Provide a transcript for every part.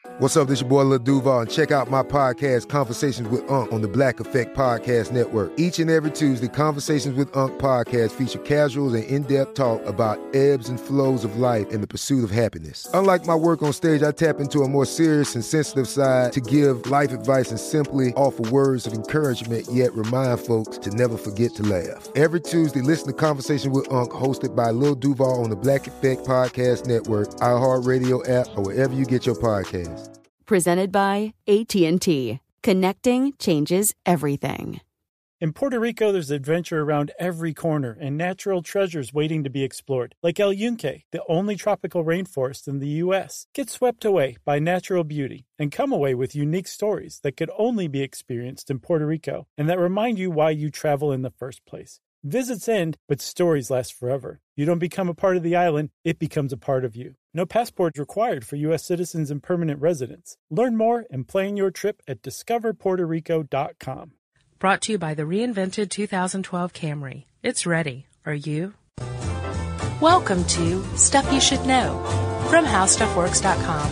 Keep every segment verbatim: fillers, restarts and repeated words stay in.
What's up, this your boy Lil Duval, and check out my podcast, Conversations with Unc, on the Black Effect Podcast Network. Each and every Tuesday, Conversations with Unc podcast feature casuals and in-depth talk about ebbs and flows of life and the pursuit of happiness. Unlike my work on stage, I tap into a more serious and sensitive side to give life advice and simply offer words of encouragement, yet remind folks to never forget to laugh. Every Tuesday, listen to Conversations with Unc, hosted by Lil Duval on the Black Effect Podcast Network, iHeartRadio app, or wherever you get your podcasts. Presented by A T and T. Connecting changes everything. In Puerto Rico, there's adventure around every corner and natural treasures waiting to be explored. Like El Yunque, the only tropical rainforest in the U S Get swept away by natural beauty and come away with unique stories that could only be experienced in Puerto Rico and that remind you why you travel in the first place. Visits end, but stories last forever. You don't become a part of the island, it becomes a part of you. No passport required for U S citizens and permanent residents. Learn more and plan your trip at discover puerto rico dot com. Brought to you by the reinvented two thousand twelve Camry. It's ready. Are you? Welcome to Stuff You Should Know from how stuff works dot com.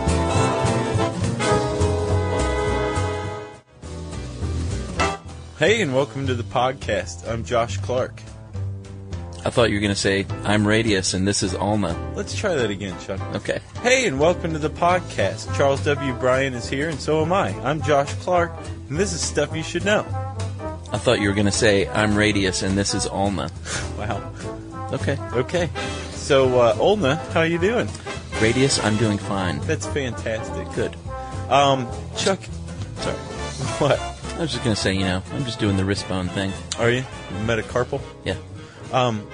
Hey, and welcome to the podcast. I'm Josh Clark. I thought you were going to say, I'm Radius, and this is Alma. Let's try that again, Chuck. Okay. Hey, and welcome to the podcast. Charles W. Bryan is here, and so am I. I'm Josh Clark, and this is Stuff You Should Know. I thought you were going to say, I'm Radius, and this is Alma. Wow. Okay. Okay. So, uh, Olna, how you doing? Radius, I'm doing fine. That's fantastic. Good. Um, Chuck. Sorry. What? I was just going to say, you know, I'm just doing the wristbone thing. Are you? Metacarpal? Yeah. Um,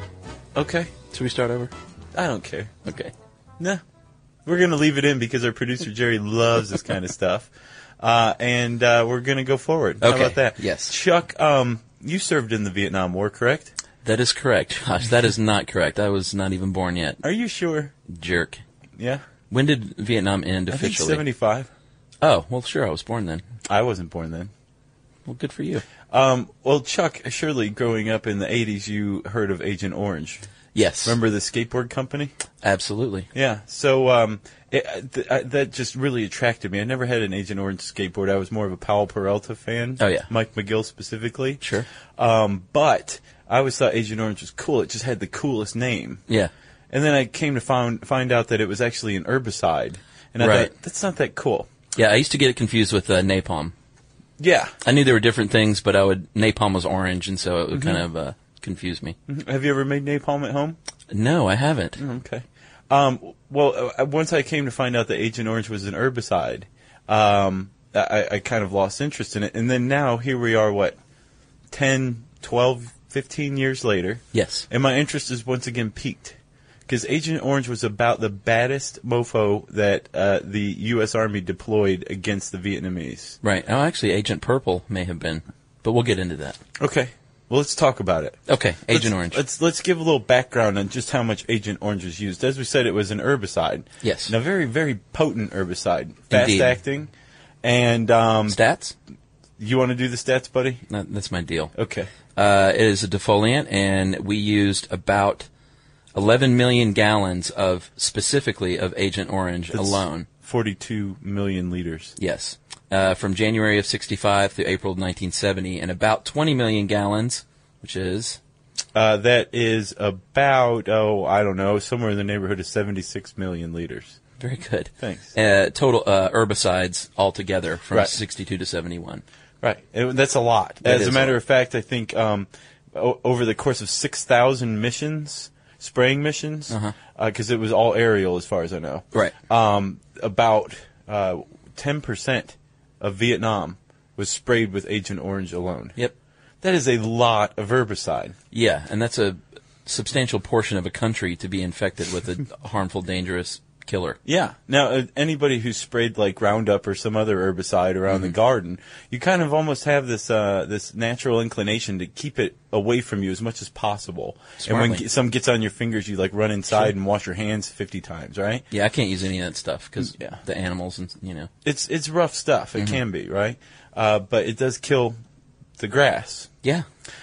okay. Should we start over? I don't care. Okay. Nah. We're going to leave it in because our producer, Jerry, loves this kind of stuff. Uh, and uh, we're going to go forward. Okay. How about that? Yes. Chuck, um, you served in the Vietnam War, correct? That is correct. Gosh, that is not correct. I was not even born yet. Are you sure? Jerk. Yeah? When did Vietnam end I think officially? seventy-five. Oh, well, sure, I was born then. I wasn't born then. Well, good for you. Um, well, Chuck, surely growing up in the eighties, you heard of Agent Orange. Yes. Remember the skateboard company? Absolutely. Yeah. So um, it, th- I, that just really attracted me. I never had an Agent Orange skateboard. I was more of a Powell Peralta fan. Oh, yeah. Mike McGill specifically. Sure. Um, but I always thought Agent Orange was cool. It just had the coolest name. Yeah. And then I came to find find out that it was actually an herbicide. And I Right. thought, that's not that cool. Yeah, I used to get it confused with uh, napalm. Yeah. I knew there were different things, but I would napalm was orange, and so it would Mm-hmm. kind of uh, confuse me. Have you ever made napalm at home? No, I haven't. Okay. Um, well, uh, once I came to find out that Agent Orange was an herbicide, um, I, I kind of lost interest in it. And then now, here we are, what, ten, twelve, fifteen years later. Yes. And my interest is once again piqued. Because Agent Orange was about the baddest mofo that uh, the U S Army deployed against the Vietnamese. Right. Oh, actually, Agent Purple may have been, but we'll get into that. Okay. Well, let's talk about it. Okay, Agent let's, Orange. Let's let's give a little background on just how much Agent Orange was used. As we said, it was an herbicide. Yes. Now, very, very potent herbicide. Indeed. Fast-acting. And um, Stats? you want to do the stats, buddy? No, that's my deal. Okay. Uh, it is a defoliant, and we used about eleven million gallons of, specifically, of Agent Orange That's alone. forty-two million liters. Yes. Uh, from January of sixty-five through April of nineteen seventy, and about twenty million gallons, which is... Uh, that is about, oh, I don't know, somewhere in the neighborhood of seventy-six million liters. Very good. Thanks. Uh, total uh, herbicides altogether from Right. sixty-two to seventy-one. Right. It, that's a lot. That As is a a matter lot. of fact, I think um, o- over the course of six thousand missions, spraying missions, because Uh-huh. it was all aerial as far as I know, Right. um, about uh, ten percent of Vietnam was sprayed with Agent Orange alone. Yep. That is a lot of herbicide. Yeah, and that's a substantial portion of a country to be infected with a harmful, dangerous killer. Yeah. Now, uh, anybody who's sprayed like Roundup or some other herbicide around Mm-hmm. the garden, you kind of almost have this uh, this natural inclination to keep it away from you as much as possible. And when Smartly. ge- some gets on your fingers, you like run inside Sure. and wash your hands fifty times, right? Yeah, I can't use any of that stuff because Yeah. the animals and, you know. It's it's rough stuff. Mm-hmm. It can be, right? Uh, but it does kill the grass. Yeah.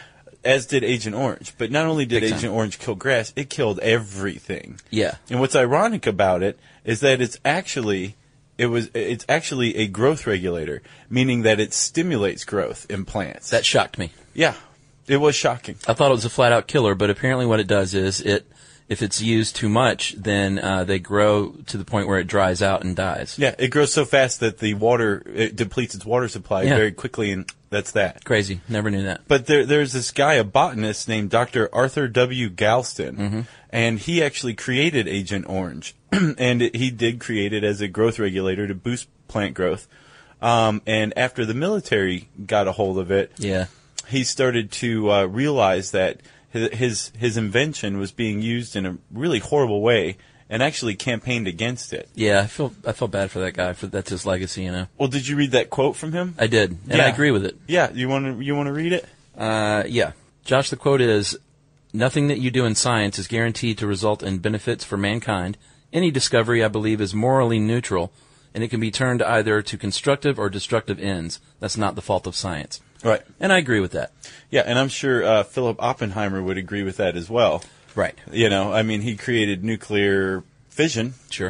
As did Agent Orange. But not only did Big time. Agent Orange kill grass, it killed everything. Yeah. And what's ironic about it is that it's actually it was it's actually a growth regulator, meaning that it stimulates growth in plants. That shocked me. Yeah, it was shocking. I thought it was a flat-out killer, but apparently what it does is it, if it's used too much, then uh, they grow to the point where it dries out and dies. Yeah, it grows so fast that the water, it depletes its water supply Yeah. very quickly, and that's that. Crazy. Never knew that. But there, there's this guy, a botanist named Doctor Arthur W. Galston, Mm-hmm. and he actually created Agent Orange. And it, he did create it as a growth regulator to boost plant growth. Um, and after the military got a hold of it, Yeah. he started to uh, realize that his, his his invention was being used in a really horrible way, and actually campaigned against it. Yeah, I feel I feel bad for that guy. For that's his legacy, you know. Well, did you read that quote from him? I did, and Yeah. I agree with it. Yeah, you want to you want to read it? Uh, yeah. Josh, the quote is, "Nothing that you do in science is guaranteed to result in benefits for mankind. Any discovery, I believe, is morally neutral, and it can be turned either to constructive or destructive ends. That's not the fault of science." Right. And I agree with that. Yeah, and I'm sure uh, Philip Oppenheimer would agree with that as well. Right. You know, I mean, he created nuclear fission. Sure.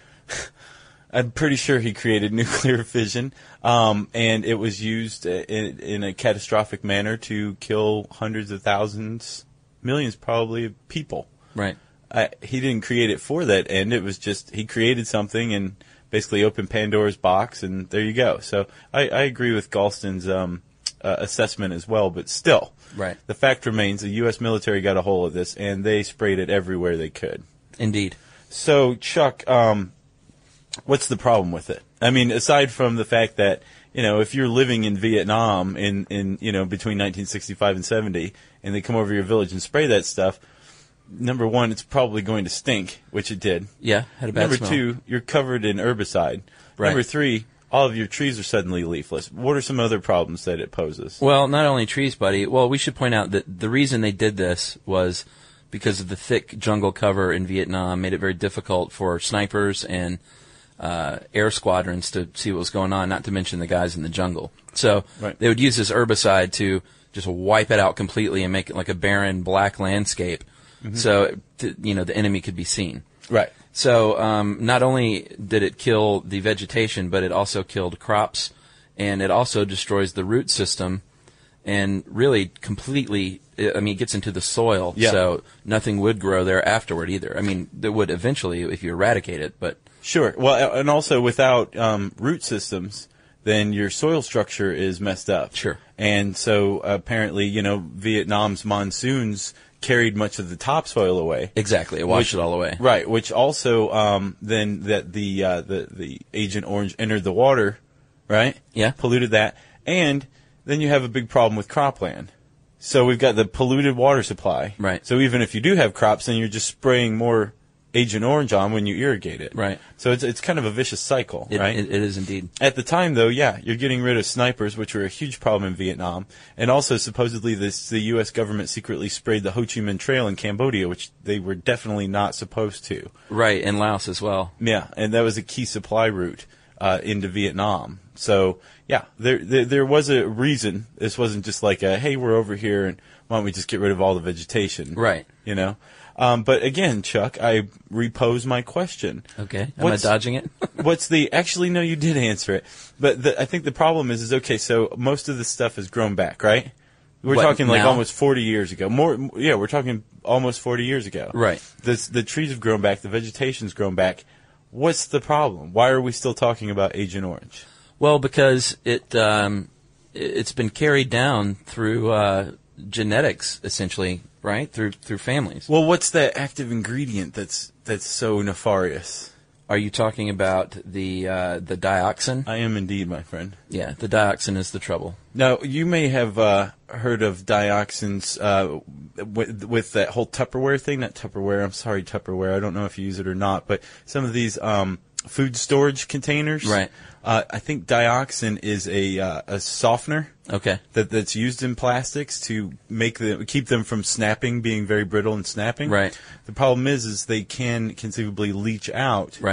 I'm pretty sure he created nuclear fission, um, and it was used in, in a catastrophic manner to kill hundreds of thousands, millions probably, of people. Right. I, he didn't create it for that end. It was just he created something and basically opened Pandora's box, and there you go. So I, I agree with Galston's um, uh, assessment as well, but still, Right. the fact remains the U S military got a hold of this, and they sprayed it everywhere they could. Indeed. So, Chuck, um, what's the problem with it? I mean, aside from the fact that, you know, if you're living in Vietnam in, in you know, between nineteen sixty-five and seventy, and they come over your village and spray that stuff, number one, it's probably going to stink, which it did. Yeah, had a bad Number smell. two, you're covered in herbicide. Right. Number three, all of your trees are suddenly leafless. What are some other problems that it poses? Well, not only trees, buddy. Well, we should point out that the reason they did this was because of the thick jungle cover in Vietnam made it very difficult for snipers and uh, air squadrons to see what was going on, not to mention the guys in the jungle. So Right. they would use this herbicide to just wipe it out completely and make it like a barren black landscape so, to, you know, the enemy could be seen. Right. So um, not only did it kill the vegetation, but it also killed crops, and it also destroys the root system, and really completely, I mean, it gets into the soil, Yeah. so nothing would grow there afterward either. I mean, there would eventually if you eradicate it, but Sure. Well, and also without um, root systems, then your soil structure is messed up. Sure. And so apparently, you know, Vietnam's monsoons carried much of the topsoil away. exactly, it washed Which- it all away. Right, which also um, then that the uh, the the Agent Orange entered the water, right? Yeah. Polluted that, and then you have a big problem with cropland. So we've got the polluted water supply. Right. So even if you do have crops, then you're just spraying more Agent Orange on when you irrigate it. Right. So it's it's kind of a vicious cycle, It, right? it, it is indeed. At the time, though, yeah, you're getting rid of snipers, which were a huge problem in Vietnam, and also supposedly this, the U S government secretly sprayed the Ho Chi Minh Trail in Cambodia, which they were definitely not supposed to. Right, and Laos as well. Yeah, and that was a key supply route uh, into Vietnam. So, yeah, there, there there was a reason. This wasn't just like a, hey, we're over here, and why don't we just get rid of all the vegetation? Right. You know? Um, but again, Chuck, I repose my question. Okay, am What's- I dodging it? What's the, actually, no, you did answer it. But the, I think the problem is, is okay, so most of this stuff has grown back, right? We're What, talking like now? almost forty years ago. More, yeah, we're talking almost forty years ago. Right. The, the trees have grown back, the vegetation's grown back. What's the problem? Why are we still talking about Agent Orange? Well, because it um, it- it's been carried down through uh, genetics, essentially, right? Through through families. Well, what's that active ingredient that's that's so nefarious? Are you talking about the uh, the dioxin? I am indeed, my friend. Yeah, the dioxin is the trouble. Now, you may have uh, heard of dioxins uh, with, with that whole Tupperware thing. Not Tupperware, I'm sorry, Tupperware. I don't know if you use it or not, but some of these um, food storage containers. Right. Uh, I think dioxin is a uh, a softener Okay. that that's used in plastics to make them keep them from snapping, being very brittle and snapping. Right. The problem is, is they can conceivably leach out. Right.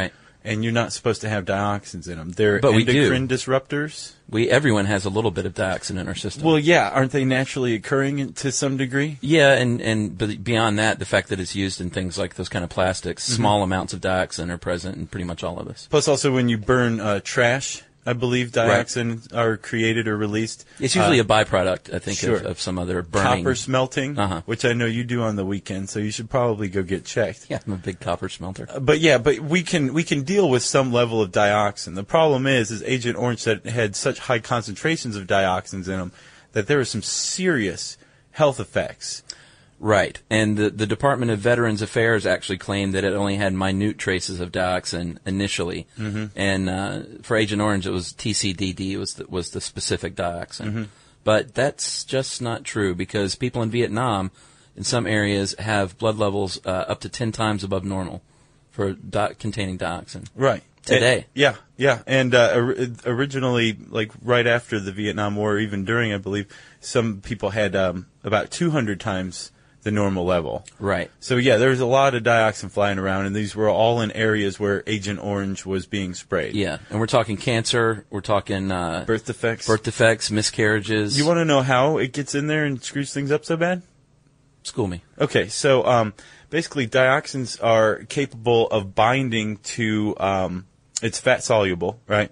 and you're not supposed to have dioxins in them. They're But we do. endocrine disruptors. We everyone has a little bit of dioxin in our system. Well, yeah, aren't they naturally occurring in, to some degree? Yeah, and, and but beyond that, the fact that it's used in things like those kind of plastics, Mm-hmm. small amounts of dioxin are present in pretty much all of us. Plus, also when you burn uh, trash, I believe dioxin are created or released. It's usually Uh, a byproduct, I think, sure. of, of some other burning. Copper smelting, Uh-huh. which I know you do on the weekend, so you should probably go get checked. Yeah, I'm a big copper smelter. But yeah, but we can we can deal with some level of dioxin. The problem is, is Agent Orange said had such high concentrations of dioxins in them that there were some serious health effects. Right, and the, the Department of Veterans Affairs actually claimed that it only had minute traces of dioxin initially, mm-hmm. and uh, for Agent Orange it was T C D D was the, was the specific dioxin. Mm-hmm. But that's just not true because people in Vietnam, in some areas, have blood levels uh, up to ten times above normal for di- containing dioxin. Right. Today. And, yeah, yeah. And uh, or, originally, like right after the Vietnam War, even during, I believe, some people had um, about two hundred times the normal level. Right. So, yeah, there's a lot of dioxin flying around, and these were all in areas where Agent Orange was being sprayed. Yeah, and we're talking cancer, we're talking uh, Birth defects. birth defects, miscarriages. You want to know how it gets in there and screws things up so bad? School me. Okay, so um, basically dioxins are capable of binding to, um, it's fat soluble, right?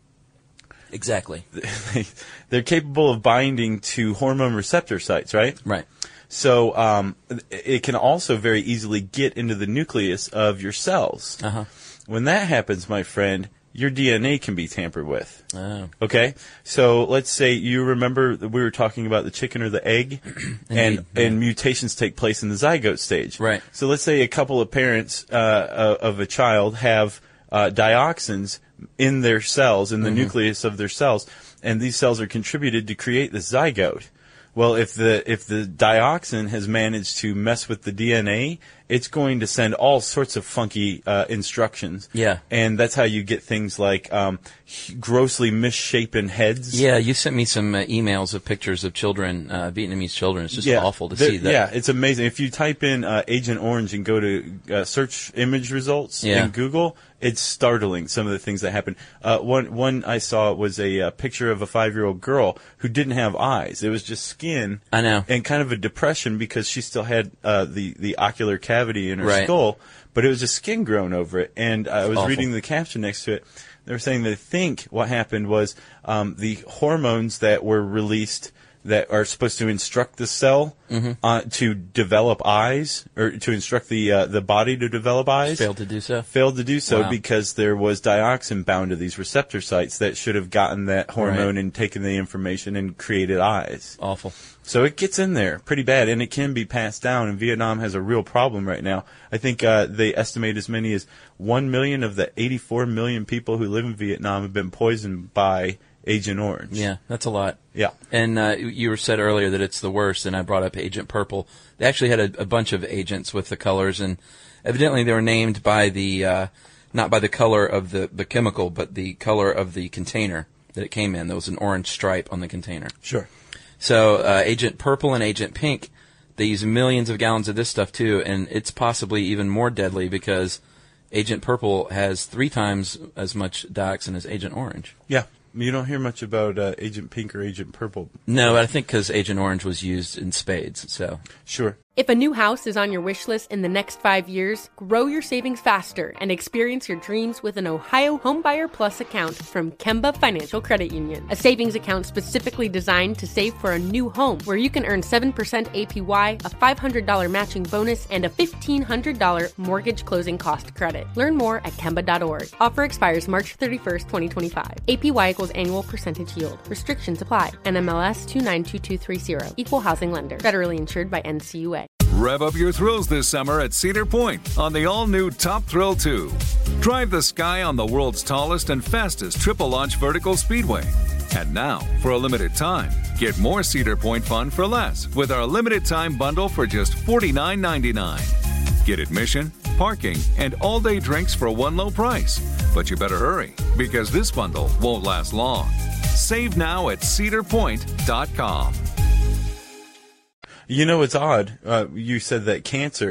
Exactly. They're capable of binding to hormone receptor sites, right? Right. So um, it can also very easily get into the nucleus of your cells. Uh-huh. When that happens, my friend, your D N A can be tampered with. Oh. Okay? So let's say you remember that we were talking about the chicken or the egg, and yeah. and mutations take place in the zygote stage. Right. So let's say a couple of parents uh, of a child have uh, dioxins in their cells, in the Mm-hmm. nucleus of their cells, and these cells are contributed to create the zygote. Well, if the if the dioxin has managed to mess with the D N A, it's going to send all sorts of funky uh, instructions. Yeah. And that's how you get things like um, grossly misshapen heads. Yeah, you sent me some uh, emails of pictures of children, uh, Vietnamese children. It's just Yeah. awful to The- see that. Yeah, it's amazing. If you type in uh, Agent Orange and go to uh, search image results Yeah. in Google, it's startling, some of the things that happen. Uh, one one I saw was a uh, picture of a five-year-old girl who didn't have eyes. It was just skin. I know. And kind of a depression because she still had uh, the, the ocular cavity in her Right. skull, but it was just skin grown over it. And I was awful. reading the caption next to it. They were saying they think what happened was um, the hormones that were released that are supposed to instruct the cell Mm-hmm. uh, to develop eyes, or to instruct the uh, the body to develop eyes, Failed to do so. failed to do so Wow. because there was dioxin bound to these receptor sites that should have gotten that hormone Right. and taken the information and created eyes. Awful. So it gets in there pretty bad, and it can be passed down, and Vietnam has a real problem right now. I think uh, they estimate as many as one million of the eighty-four million people who live in Vietnam have been poisoned by Agent Orange. Yeah, that's a lot. Yeah. And uh, you were said earlier that it's the worst, and I brought up Agent Purple. They actually had a, a bunch of agents with the colors, and evidently they were named by the uh, not by the color of the, the chemical, but the color of the container that it came in. There was an orange stripe on the container. Sure. So uh, Agent Purple and Agent Pink, they use millions of gallons of this stuff too, and it's possibly even more deadly because Agent Purple has three times as much dioxin as Agent Orange. Yeah. You don't hear much about uh, Agent Pink or Agent Purple. No, but I think because Agent Orange was used in spades, so. Sure. If a new house is on your wish list in the next five years, grow your savings faster and experience your dreams with an Ohio Homebuyer Plus account from Kemba Financial Credit Union. A savings account specifically designed to save for a new home where you can earn seven percent A P Y, a five hundred dollars matching bonus, and a fifteen hundred dollars mortgage closing cost credit. Learn more at Kemba dot org. Offer expires March thirty-first, twenty twenty-five. A P Y equals annual percentage yield. Restrictions apply. N M L S two nine two two three zero. Equal housing lender. Federally insured by N C U A. Rev up your thrills this summer at Cedar Point on the all-new Top Thrill two. Drive the sky on the world's tallest and fastest triple-launch vertical speedway. And now, for a limited time, get more Cedar Point fun for less with our limited-time bundle for just forty-nine ninety-nine. Get admission, parking, and all-day drinks for one low price. But you better hurry, because this bundle won't last long. Save now at cedar point dot com. You know, it's odd. Uh, you said that cancer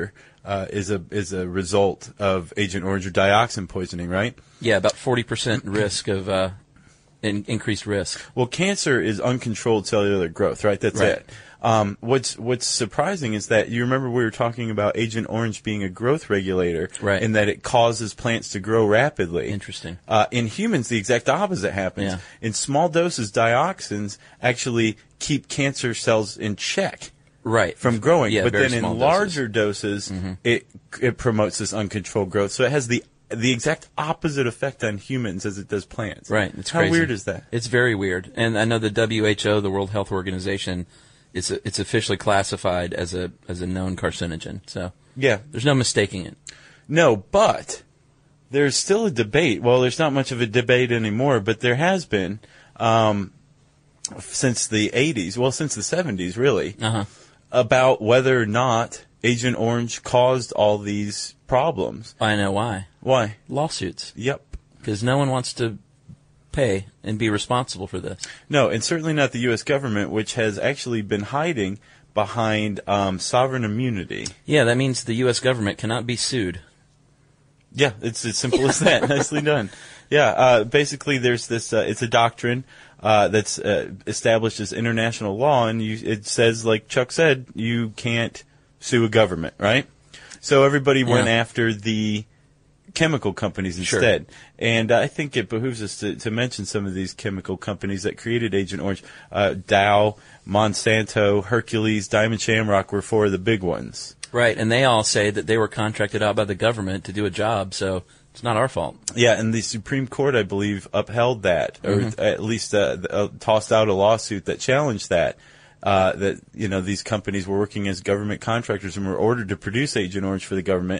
uh, is a is a result of Agent Orange or dioxin poisoning, right? Yeah, about forty percent risk of uh, in, increased risk. Well, cancer is uncontrolled cellular growth, right? That's Right. it. Um, what's what's surprising is that you remember we were talking about Agent Orange being a growth regulator, Right. and that it causes plants to grow rapidly. Interesting. Uh, in humans, the exact opposite happens. Yeah. In small doses, dioxins actually keep cancer cells in check Right. from growing. Yeah, but very then in small larger doses. Mm-hmm. doses, it it promotes this uncontrolled growth. So it has the the exact opposite effect on humans as it does plants. Right. It's How crazy. weird is that? It's very weird. And I know the W H O, the World Health Organization, it's a, it's officially classified as a as a known carcinogen. So Yeah. there's no mistaking it. No, but there's still a debate. Well, there's not much of a debate anymore, but there has been um, since the eighties, well, since the seventies, really, Uh-huh. about whether or not Agent Orange caused all these problems. I know why. Why? Lawsuits. Yep. Because no one wants to pay and be responsible for this. No, and certainly not the U S government, which has actually been hiding behind um, sovereign immunity. Yeah, that means the U S government cannot be sued. Yeah, it's as simple as that. Nicely done. Yeah, uh, basically, there's this. Uh, it's a doctrine uh, that's uh, established as international law, and you, it says, like Chuck said, you can't sue a government, right? So everybody went Yeah. after the chemical companies Sure. instead. And uh, I think it behooves us to, to mention some of these chemical companies that created Agent Orange. Uh, Dow, Monsanto, Hercules, Diamond Shamrock were four of the big ones. Right, and they all say that they were contracted out by the government to do a job, so it's not our fault. Yeah, and the Supreme Court, I believe, upheld that, or Mhm. at least uh, uh, tossed out a lawsuit that challenged that. Uh, that you know these companies were working as government contractors and were ordered to produce Agent Orange for the government.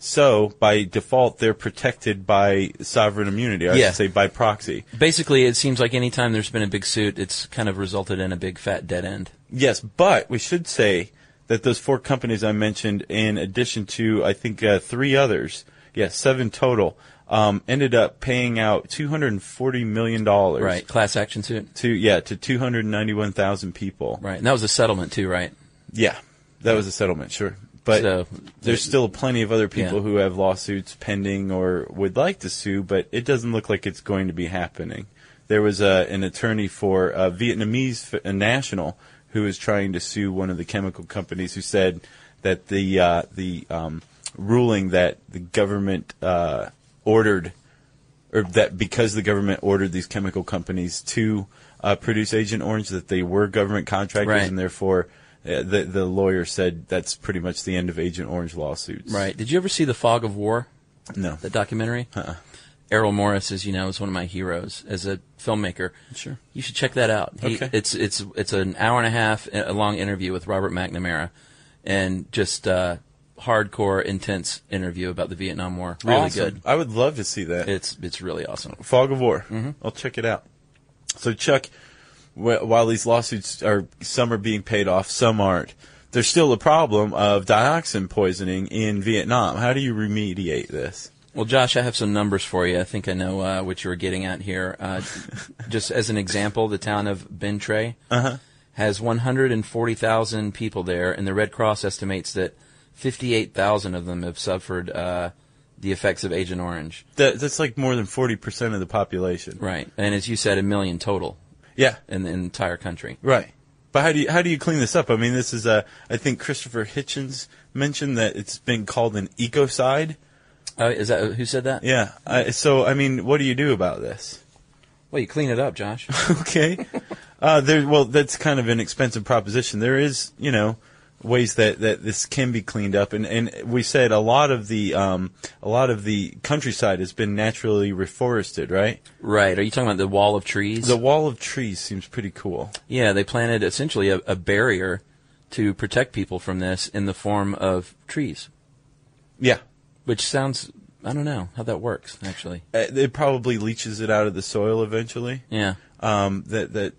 So by default, they're protected by sovereign immunity. Or I Yeah. should say by proxy. Basically, it seems like any time there's been a big suit, it's kind of resulted in a big fat dead end. Yes, but we should say that those four companies I mentioned, in addition to I think uh, three others, yes, seven total, um, ended up paying out two hundred forty million dollars. Right, class action suit. To yeah, to two hundred ninety-one thousand people. Right, and that was a settlement too, right? Yeah, that was a settlement, sure. But So, there's still plenty of other people Yeah. who have lawsuits pending or would like to sue, but it doesn't look like it's going to be happening. There was a, an attorney for a Vietnamese f- a national who was trying to sue one of the chemical companies who said that the uh, the um, ruling that the government uh, ordered, or that because the government ordered these chemical companies to uh, produce Agent Orange, that they were government contractors, Right. and therefore uh, the the lawyer said that's pretty much the end of Agent Orange lawsuits. Right. Did you ever see The Fog of War? No. The documentary? Uh-uh. Errol Morris, as you know, is one of my heroes as a filmmaker. Sure. You should check that out. He, Okay. It's it's it's an hour and a half a long interview with Robert McNamara, and just uh, hardcore, intense interview about the Vietnam War. Really Awesome. good. I would love to see that. It's it's really awesome. Fog of War. Mm-hmm. I'll check it out. So, Chuck, wh- while these lawsuits are, some are being paid off, some aren't, there's still a problem of dioxin poisoning in Vietnam. How do you remediate this? Well, Josh, I have some numbers for you. I think I know uh, what you were getting at here. Uh, just as an example, the town of Binh Tre Uh-huh. has one hundred forty thousand people there, and the Red Cross estimates that fifty-eight thousand of them have suffered uh, the effects of Agent Orange. That, that's like more than forty percent of the population. Right. And as you said, a million total Yeah. in the entire country. Right. But how do you how do you clean this up? I mean, this is a. I think Christopher Hitchens mentioned that it's been called an ecocide. Uh, is that who said that? Yeah. I, so I mean, what do you do about this? Well, you clean it up, Josh. Okay. Uh, there. Well, that's kind of an expensive proposition. There is, you know, ways that, that this can be cleaned up, and, and we said a lot of the um, a lot of the countryside has been naturally reforested, right? Right. Are you talking about the wall of trees? The wall of trees seems pretty cool. Yeah, they planted essentially a, a barrier to protect people from this in the form of trees. Yeah. Which sounds, I don't know how that works, actually. Uh, it probably leaches it out of the soil eventually. Yeah. Um, that that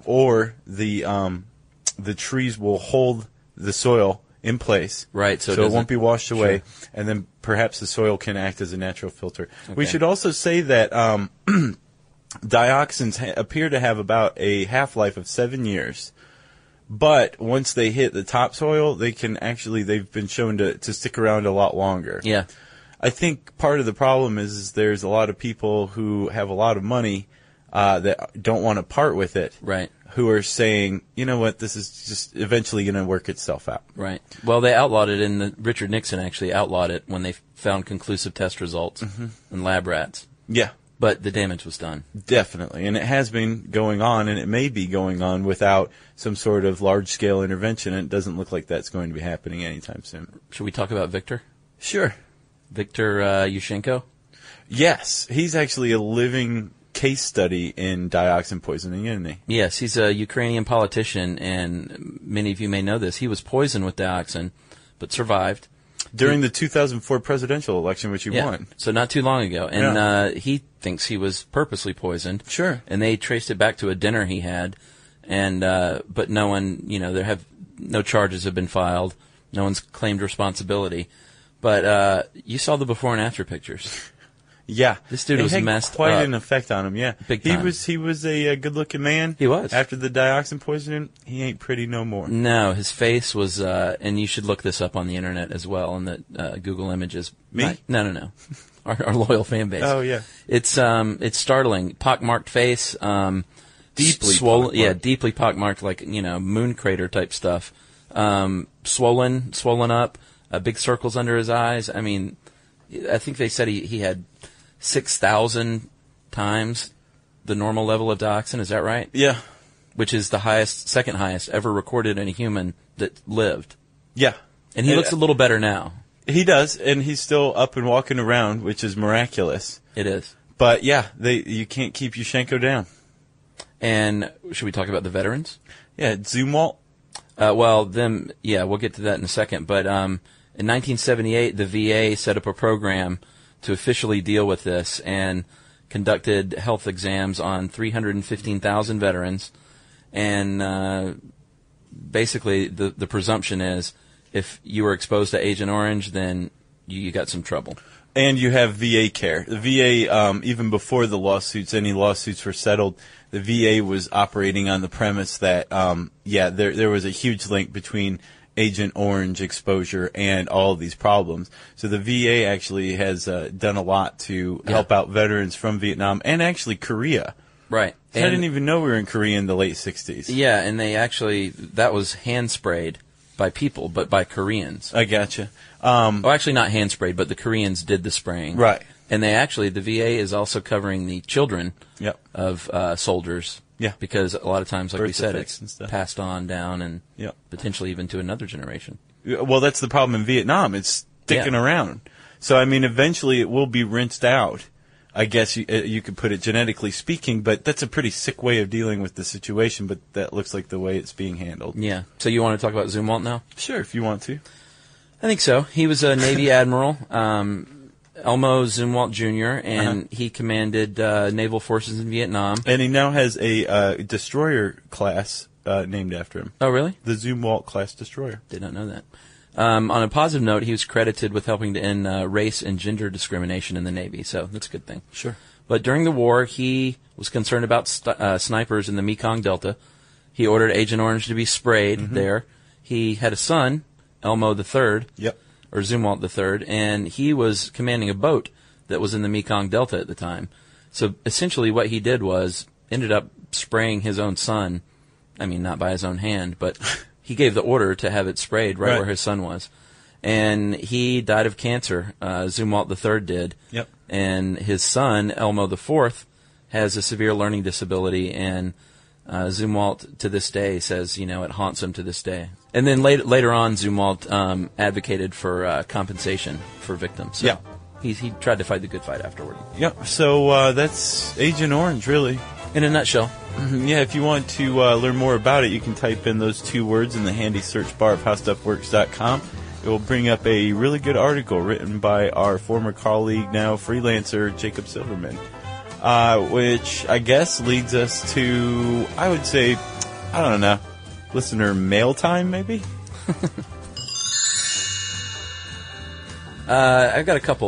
or the um, the trees will hold the soil in place. Right, so So, it it won't doesn't- be washed away, Sure. and then perhaps the soil can act as a natural filter. We Okay. should also say that um, dioxins ha- appear to have about a half-life of seven years. But once they hit the topsoil, they can actually, they've been shown to, to stick around a lot longer. Yeah. I think part of the problem is, is there's a lot of people who have a lot of money uh, that don't want to part with it. Right. Who are saying, you know what, this is just eventually going to work itself out. Right. Well, they outlawed it in the, Richard Nixon actually outlawed it when they found conclusive test results Mm-hmm. in lab rats. Yeah. But the damage was done. Definitely. And it has been going on, and it may be going on without some sort of large-scale intervention, and it doesn't look like that's going to be happening anytime soon. Should we talk about Victor? Sure. Victor uh, Yushchenko? Yes. He's actually a living case study in dioxin poisoning, isn't he? Yes, he's a Ukrainian politician, and many of you may know this. He was poisoned with dioxin, but survived. During he, the two thousand four presidential election, which he yeah, won. So not too long ago. And yeah. uh, he thinks he was purposely poisoned. Sure. And they traced it back to a dinner he had, and uh, but no one, you know, there have no charges have been filed. No one's claimed responsibility. But uh, you saw the before and after pictures. Yeah, this dude it was had messed quite up. an effect on him. Yeah, Big he time. was he was a, a good-looking man. He was. After the dioxin poisoning, he ain't pretty no more. No, his face was, uh, and you should look this up on the internet as well, on the uh, Google Images. Me? Not, no, no, no. Our, our loyal fan base. Oh yeah, it's um, it's startling. Pockmarked face, um, deeply swollen. pockmarked. Yeah, deeply pockmarked, like you know, moon crater type stuff. Um, swollen, swollen up. Uh, big circles under his eyes. I mean, I think they said he he had six thousand times the normal level of dioxin. Is that right? Yeah. Which is the highest, second highest ever recorded in a human that lived. Yeah. And he And, looks a little better now. He does, and he's still up and walking around, which is miraculous. It is. But yeah, they you can't keep Yushchenko down. And should we talk about the veterans? Yeah, Zumwalt. Uh, well, them, yeah, we'll get to that in a second. But um, in nineteen seventy-eight, the V A set up a program to officially deal with this and conducted health exams on three hundred fifteen thousand veterans. And uh, basically, the, the presumption is if you were exposed to Agent Orange, then you, you got some trouble. And you have V A care. The V A, um, even before the lawsuits, any lawsuits were settled, the V A was operating on the premise that, um, yeah, there there was a huge link between Agent Orange exposure and all of these problems. So the V A actually has uh, done a lot to Yeah. help out veterans from Vietnam and actually Korea. Right. I didn't even know we were in Korea in the late sixties. Yeah, and they actually, that was hand sprayed by people, but by Koreans. I gotcha. Um, Oh, actually not hand sprayed, but the Koreans did the spraying. Right. And they actually, the V A is also covering the children Yep. of uh, soldiers. Yeah. Because a lot of times, like we Birth said, defects it's and stuff. passed on down and Yep. potentially even to another generation. Well, that's the problem in Vietnam. It's sticking Yeah. around. So, I mean, eventually it will be rinsed out. I guess you, uh, you could put it genetically speaking, but that's a pretty sick way of dealing with the situation, but that looks like the way it's being handled. Yeah. So you want to talk about Zumwalt now? Sure, if you want to. I think so. He was a Navy admiral, um, Elmo Zumwalt Junior, and Uh-huh. he commanded uh, naval forces in Vietnam. And he now has a uh, destroyer class uh, named after him. Oh, really? The Zumwalt class destroyer. Did not know that. Um, on a positive note, he was credited with helping to end uh, race and gender discrimination in the Navy, so that's a good thing. Sure. But during the war, he was concerned about st- uh, snipers in the Mekong Delta. He ordered Agent Orange to be sprayed Mm-hmm. there. He had a son, Elmo the Third, Yep. or Zumwalt the Third, and he was commanding a boat that was in the Mekong Delta at the time. So essentially what he did was ended up spraying his own son. I mean, not by his own hand, but he gave the order to have it sprayed right, Right. where his son was. And he died of cancer. Uh, Zumwalt the Third did. Yep. And his son, Elmo the Fourth, has a severe learning disability, and uh, Zumwalt to this day says, you know, it haunts him to this day. And then later, later on, Zumwalt um, advocated for uh, compensation for victims. So Yeah. He, he tried to fight the good fight afterward. Yep. So uh, that's Agent Orange, really. In a nutshell. Yeah, if you want to uh, learn more about it, you can type in those two words in the handy search bar of how stuff works dot com. It will bring up a really good article written by our former colleague, now freelancer, Jacob Silverman, uh, which I guess leads us to, I would say, I don't know, listener mail time, maybe? Uh, I've got a couple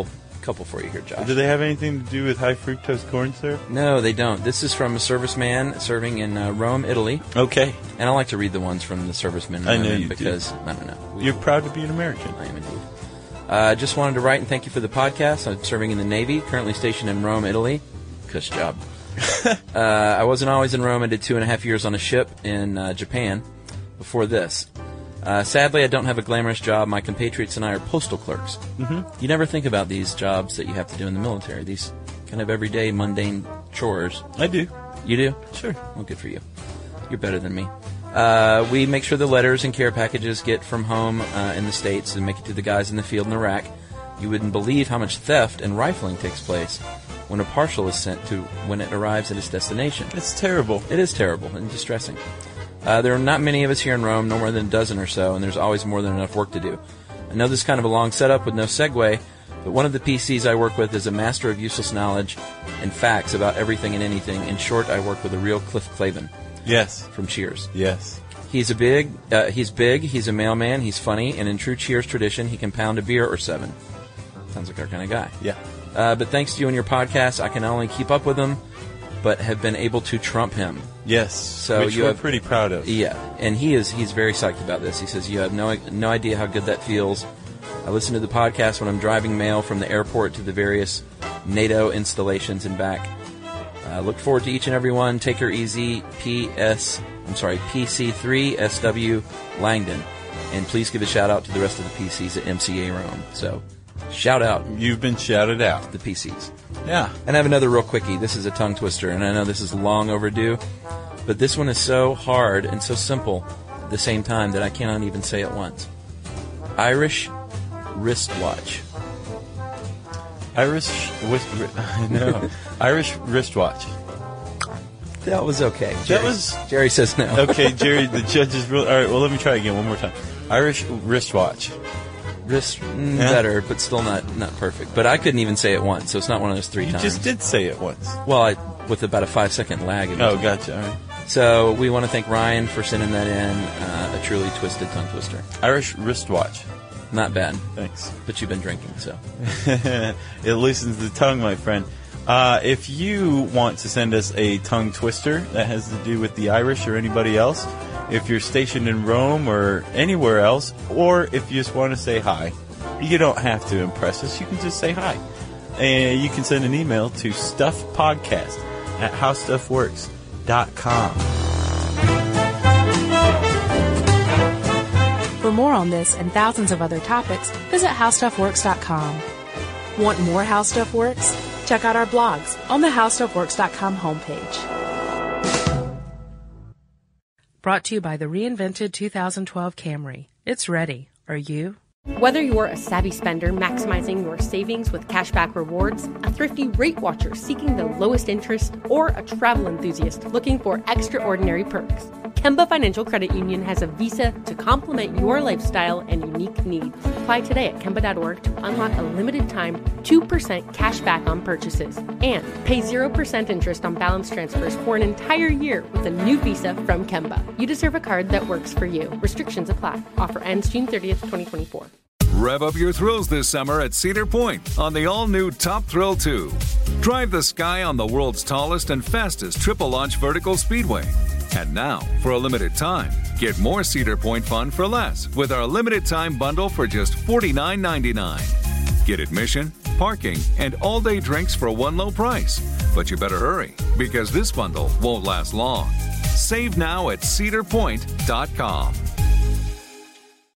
couple for you here, Josh. Do they have anything to do with high fructose corn syrup? No, they don't. This is from a serviceman serving in uh, Rome, Italy. Okay. And I like to read the ones from the servicemen and I know women you because, do. I don't know. We, You're proud to be an American. I am indeed. I uh, just wanted to write and thank you for the podcast. I'm serving in the Navy, currently stationed in Rome, Italy. Cush job. uh, I wasn't always in Rome. I did two and a half years on a ship in uh, Japan before this. Uh, sadly, I don't have a glamorous job. My compatriots and I are postal clerks. Mm-hmm. You never think about these jobs that you have to do in the military, these kind of everyday, mundane chores. I do. You do? Sure. Well, good for you. You're better than me. Uh, we make sure the letters and care packages get from home uh, in the States and make it to the guys in the field in Iraq. You wouldn't believe how much theft and rifling takes place when a parcel is sent to when it arrives at its destination. It's terrible. It is terrible and distressing. Uh, there are not many of us here in Rome, no more than a dozen or so, and there's always more than enough work to do. I know this is kind of a long setup with no segue, but one of the P Cs I work with is a master of useless knowledge and facts about everything and anything. In short, I work with a real Cliff Clavin. Yes. From Cheers. Yes. He's a big, uh, he's big, he's a mailman, he's funny, and in true Cheers tradition, he can pound a beer or seven. Sounds like our kind of guy. Yeah. Uh, but thanks to you and your podcast, I can not only keep up with him, but have been able to trump him. Yes. So which you we're have, pretty proud of. Yeah, and he is he's very psyched about this. He says, you have no no idea how good that feels. I listen to the podcast when I'm driving mail from the airport to the various NATO installations and back. Uh, look forward to each and every one. Take her easy, P S. I'm sorry, P C three S W Langdon. And please give a shout out to the rest of the P Cs at M C A Rome. So, shout out. You've been shouted out. The P Cs. Yeah. And I have another real quickie. This is a tongue twister, and I know this is long overdue, but this one is so hard and so simple at the same time that I cannot even say it once. Irish wristwatch. Irish wrist, no. Irish wristwatch. That was okay. Jerry, that was Jerry says no. Okay, Jerry. The judge is real. All right. Well, let me try again one more time. Irish wristwatch. Wrist mm, yeah. better, but still not not perfect. But I couldn't even say it once, so it's not one of those three you times. You just did say it once. Well, I, with about a five second lag. In oh, gotcha. All right. So we want to thank Ryan for sending that in. Uh, a truly twisted tongue twister. Irish wristwatch. Not bad. Thanks. But you've been drinking, so. It loosens the tongue, my friend. Uh, if you want to send us a tongue twister that has to do with the Irish or anybody else, if you're stationed in Rome or anywhere else, or if you just want to say hi, you don't have to impress us. You can just say hi. And you can send an email to stuffpodcast at howstuffworks dot com. For more on this and thousands of other topics, visit how stuff works dot com. Want more How Stuff Works? Check out our blogs on the how stuff works dot com homepage. Brought to you by the reinvented two thousand twelve Camry. It's ready. Are you? Whether you're a savvy spender maximizing your savings with cashback rewards, a thrifty rate watcher seeking the lowest interest, or a travel enthusiast looking for extraordinary perks, Kemba Financial Credit Union has a visa to complement your lifestyle and unique needs. Apply today at kemba dot org to unlock a limited time two percent cash back on purchases and pay zero percent interest on balance transfers for an entire year with a new visa from Kemba. You deserve a card that works for you. Restrictions apply. Offer ends June thirtieth, twenty twenty-four. Rev up your thrills this summer at Cedar Point on the all-new Top Thrill two. Drive the sky on the world's tallest and fastest triple-launch vertical speedway. And now, for a limited time, get more Cedar Point fun for less with our limited-time bundle for just forty-nine ninety-nine. Get admission, parking, and all-day drinks for one low price. But you better hurry, because this bundle won't last long. Save now at cedar point dot com.